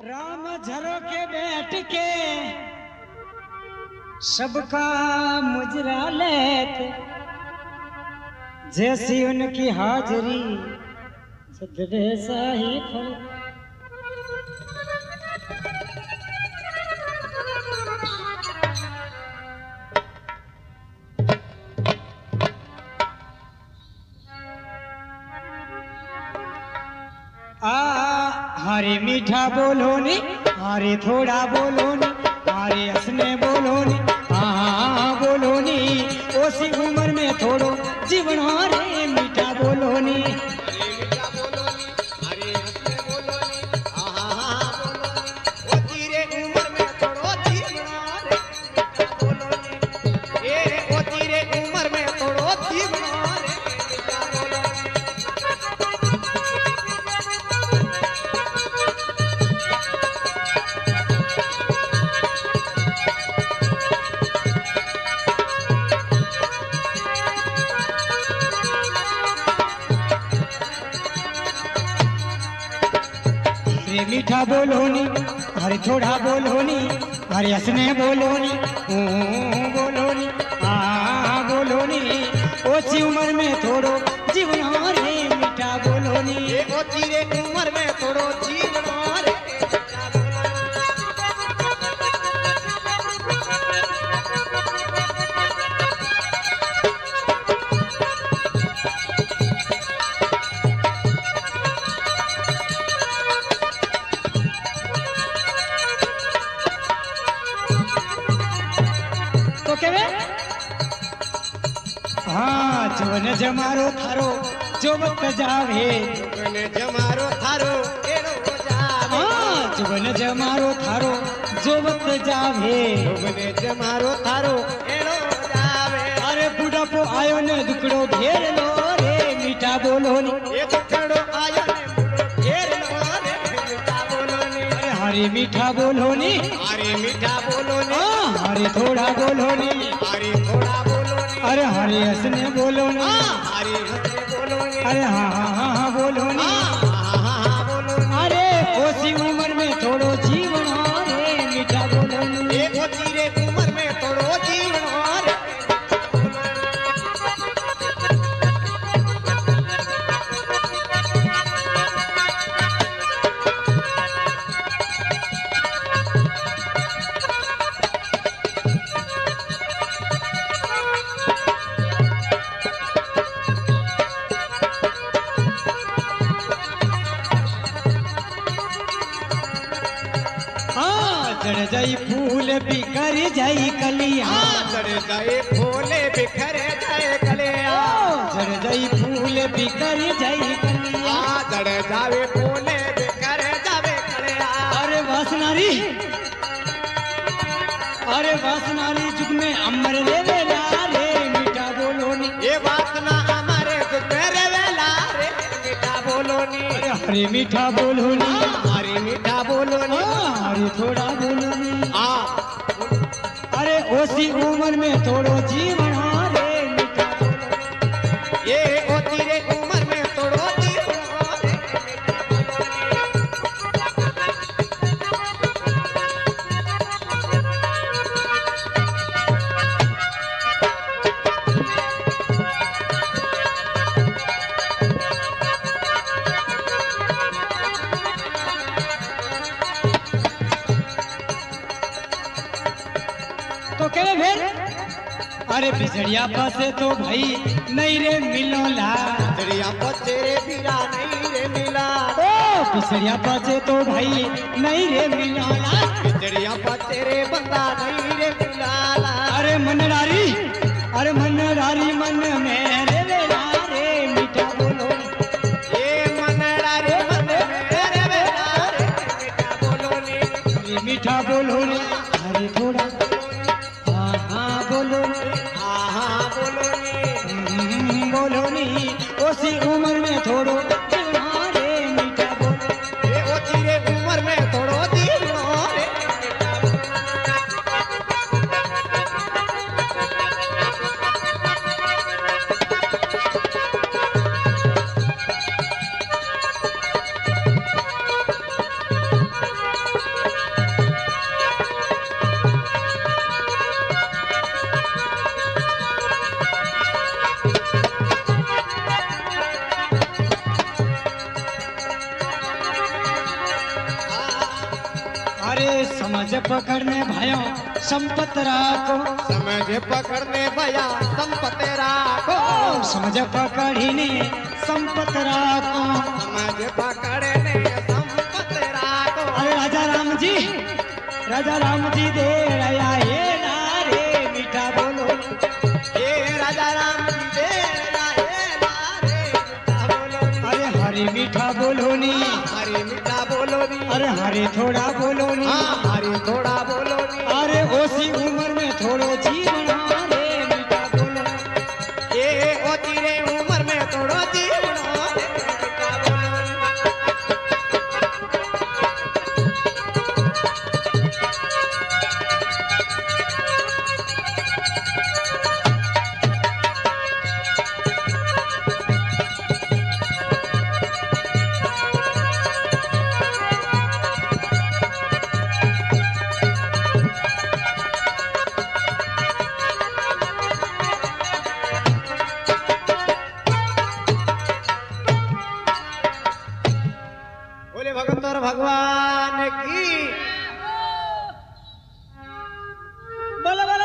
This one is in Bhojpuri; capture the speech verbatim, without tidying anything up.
राम झरो के बैठ के सबका मुजरा लेते, जैसी उनकी हाजरी वैसा ही फल। आ हरे मीठा बोलो नी, हरे थोड़ा बोलो नी, हरे हंसने बोलो नी, हाँ बोलो नी, उसी उम्र में थोड़ो जीवन हरे मीठा बोलो नी। मीठा बोलो नी, अरे थोड़ा बोलो नी, अरे हंसने बोलो नी, बोलो नी, हाँ बोलो नी, ओसी उम्र में थोड़ो जीवन रे मीठा बोलो नी। ओसी रे उम्र में थोड़ो जीवन रे। तो के हाँ जवन जमारो थारो जो वक्त जावे, जवन जमारो थारो एड़ो जावे, हाँ जवन जमारो थारो जो वक्त जावे, जवन जमारो थारो एड़ो जावे। अरे बुढ़ापो आयो ने दुकड़ो घेर लो रे मीठा बोलो नी, ये दुकड़ो आयो ने बुढ़ो घेर लो रे मीठा बोलो नी। अरे हरे मीठा बोलो नी, हरे मीठा बोलो नी, हरे थोड़ा बोलो नी, हरे थोड़ा बोलो नी, अरे हरे हंसने बोलो नी, हरे हंसने बोलो नी, अरे हाँ हाँ हाँ हाँ बोलो नी, हाँ हाँ हाँ बोलो नी। अरे उसी उम्र में थोड़ो जीवन रे मीठा बोलो नी, ये ओसी रे उम्र में थोड़ो जीवन रे। चढ़ जाई फूल बिखर जाई कलिया, चढ़ जाए फूल बिखर जाए कलिया, चढ़ जाई फूल बिखर जाई कलिया, चढ़ जावे फूल बिखर जावे कलिया। अरे वासनारी, अरे वासनारी जुग में अमर ले वेला रे मीठा बोलो नी, ये वासना हमारे जुग में रे वेला रे मीठा बोलो नी। अरे हरे मीठा बोलो नी, हरे मीठा बोलो नी, हरे थोड़ा बोलो नी, अरे उसी उम्र में थोड़ो जीवन रे मीठा बोलो, ये ओसी रे उम्र में थोड़ो जीवन रे तो कहे फिर अरे बिजड़िया पासे तो भाई नहीं रे मिलोला, बिजड़िया पासे रे बिरा नहीं रे मिला, ओ बिजड़िया पासे तो भाई नहीं रे मिलोला, बिजड़िया पासे रे बंदा नहीं रे मिलाला। अरे मनरारी, अरे मनरारी मन में रे वेला रे मीठा बोलो, ये मनरारी मन में रे वेला रे मीठा बोलो नी, मीठा बोलो नी, अरे थोड़ा बोलो हाँ हाँ बोलो नी, बोलो नी, उसी उम्र में थोड़ो जीवन रे मीठा बोलो, ये उसी रे उम्र में थोड़ो जीवन रे मीठा। अरे समझ पकड़ने भयो संपत राखो, समझ पकड़ने भया संपत राखो, समझ पकड़ने संपत राखो, समझ पकड़ने संपत राखो। अरे राजा राम जी, राजा राम जी दे रया हे नारे मीठा बोलो, हे राजा राम जी दे रया हे नारे मीठा बोलो। अरे हरे मीठा बोलो नी, हरे मीठा बोलो नी, अरे हरे थोड़ा बोलो नी, हाँ हरे थोड़ा बोलो नी। अरे ओसी उम्र में थोड़ो जीवन रे मीठा बोलो, ये होती रे उम्र में थोड़ो जीवन रे मीठा बोलो। बोले भगवंतर भगवान की। बोलो बोलो